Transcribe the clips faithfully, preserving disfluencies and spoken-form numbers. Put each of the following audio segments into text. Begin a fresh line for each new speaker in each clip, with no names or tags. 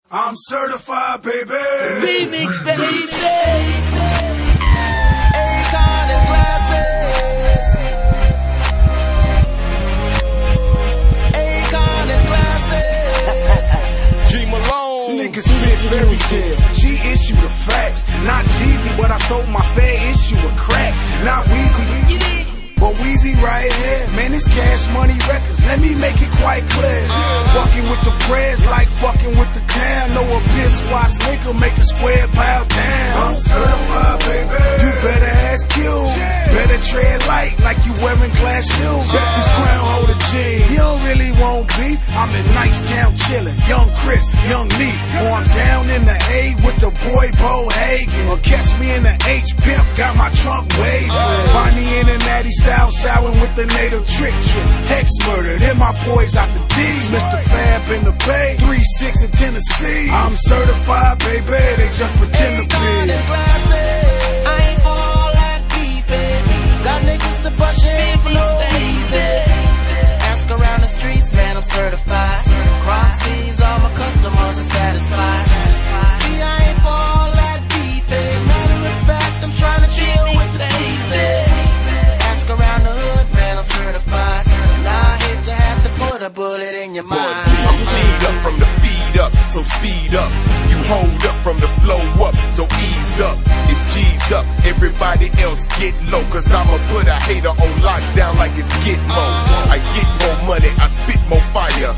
I'm certified, baby.
Remix, baby.
Akon and glasses. Akon and glasses.
G Malone. Niggas spit fairy tales. She issued the facts. Not cheesy, but I sold my fair issue of crack. Not Weezy. But Weezy right here, man, it's Cash Money Records. Let me make it quite clear. Fucking with the prayers like fucking with the town. No abyss, watch nigga make a square bow down. I'm certified, baby. You better ask Q. Better tread light like you wearing glass shoes. Check this crown holder G. You don't really want beef. I'm in Nicetown chillin'. Young Chris, young me. Or I'm down in the A with the boy Bo Hagen. Or catch me in the H pimp, got my trunk waving. Find me in the Natty South Southing with the native trick trick. Hex murder, then my boys out the D. Mister Fab in the Bay, three six in Tennessee. I'm certified, baby, they just pretend to be.
Akon and glasses. I ain't for all that beefing. Got niggas to brush it for no reason. Ask around the streets, man, I'm certified. Cross seas, all my customers are satisfied. See, I ain't for all that beefing. Matter of fact, I'm trying to chill with the season. Around the hood, man, I'm certified. Now I hate to have to put a bullet in your mind.
I'm G'd up from the feed up, so speed up. You hold up from the flow up, so ease up. It's G's up, everybody else get low. Cause I'ma put a hater on lockdown like it's Gitmo. I get more money, I spit more fire.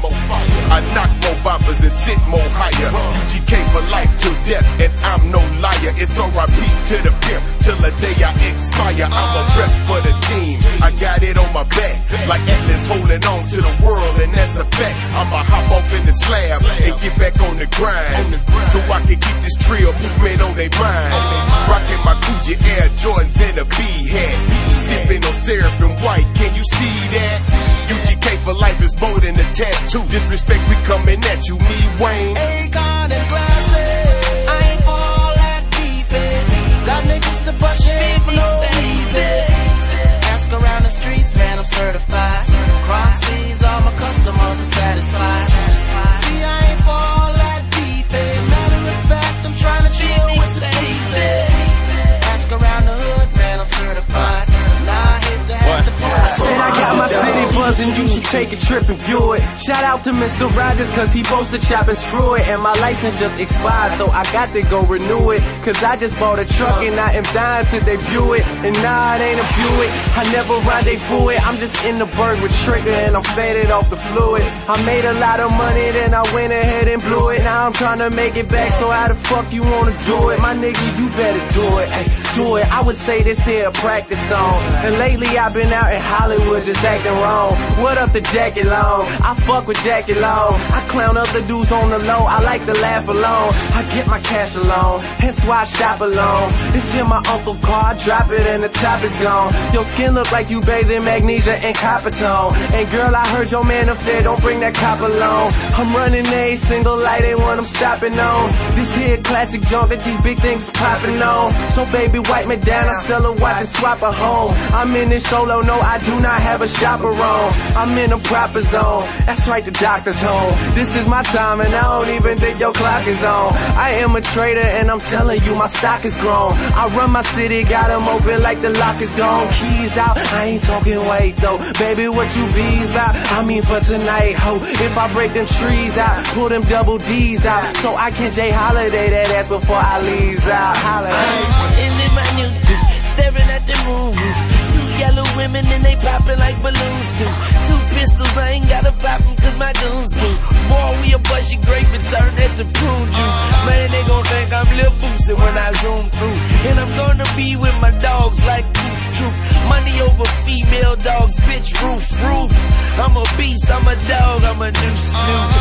I knock more boppers and sit more higher. U G K for life till death, and I'm no liar. It's R I P to the pimp, till the day I expire. I'm a rep for the team. I got it on my back, like Atlas holding on to the world, and that's a fact. I'ma hop off in the slab and get back on the grind, so I can keep this trio movement on their mind. Rocking my Gucci Air Jordans and a B-hat, sipping on syrup and white, can you see that? U G K for life is more than a tattoo. Disrespect, we coming at you, me, Wayne.
Akon and glasses. I ain't for all that beefing. Got niggas to brush it for no reason. Around the streets, man, I'm certified. Cross seas, all my customers are satisfied. See, I ain't for all that beefing. Matter of fact, I'm trying to chill with the season. Ask around the hood, man, I'm certified. Now I hate to have to put
I said I got my city buzzing, you should take a trip and view it. Shout out to Mister Rogers, cause he supposed to chop and screw it. And my license just expired, so I got to go renew it. Cause I just bought a truck and I am dying to debut it. And nah, it ain't a Buick, I never rendezvous it. I'm just in the bird with trigger and I'm faded off the fluid. I made a lot of money, then I went ahead and blew it. Now I'm trying to make it back, so how the fuck you wanna do it? My nigga, you better do it, ay, do it. I would say this here a practice song. And lately I've been out in Hollywood just acting wrong. What up the Jackie Long? I fuck with Jackie Long. I clown other dudes on the low, I like to laugh alone. I get my cash alone, hence why I shop alone. This here my uncle car, I drop it and the top is gone. Your skin look like you bathed in magnesia and copper tone. And girl, I heard your man affair, don't bring that cop along. I'm running a single light, ain't one I'm stopping on. This here classic junk that these big things popping on. So baby, wipe me down, I sell a watch and swap a home. I'm in this solo, no, I do not have a chaperone. I'm in a proper zone, that's right, the doctor's home. This is my time and I don't even think your clock is on. I am a trader and I'm telling you my stock is grown. I run my city, got them open like the lock is gone. Keys out, I ain't talking weight though. Baby, what you bees about? I mean for tonight, ho. If I break them trees out, pull them double D's out, so I can J Holiday that ass before I leaves out. Holiday.
I'm sitting in my new dude, staring at the moon. Two yellow women and they popping like balloons do. Two pistols, I ain't gotta pop them cause my goons do. Boy, we a bushy grape and turn that to prune juice. Man, they gon' think I'm Lil Boosie when I zoom through. And I'm gonna be with my dogs like Poof Troop. Money over female dogs, bitch, roof, roof. I'm a beast, I'm a dog, I'm a new Snoop.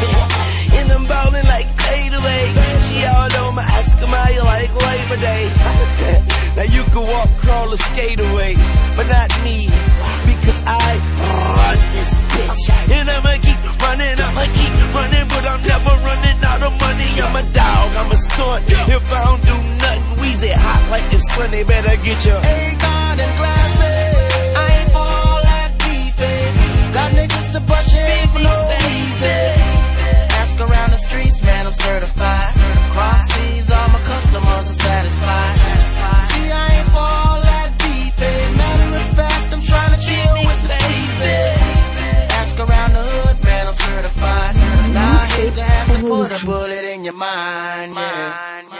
And I'm ballin' like fade away. She all on my Oscar Mayer like Labor Day. Now you can walk, crawl, or skate away, but not me, because I run this bitch. And I'ma keep running, I'ma keep running, but I'm never running out of money. I'm a dog, I'm a stunt. If I don't do nothing, Weezy hot like the sun, they better get your
Akon and glasses. I ain't for all that beefing. Got niggas to brush it for no reason. Ask around the streets, man, I'm certified. certified. Cross seas, all my customers are satisfied. See, I ain't for all that beef, eh? Matter of fact, I'm trying to chill with the sleazy. Ask around the hood, man, I'm certified. Now I hate to have to put a bullet in your mind, yeah.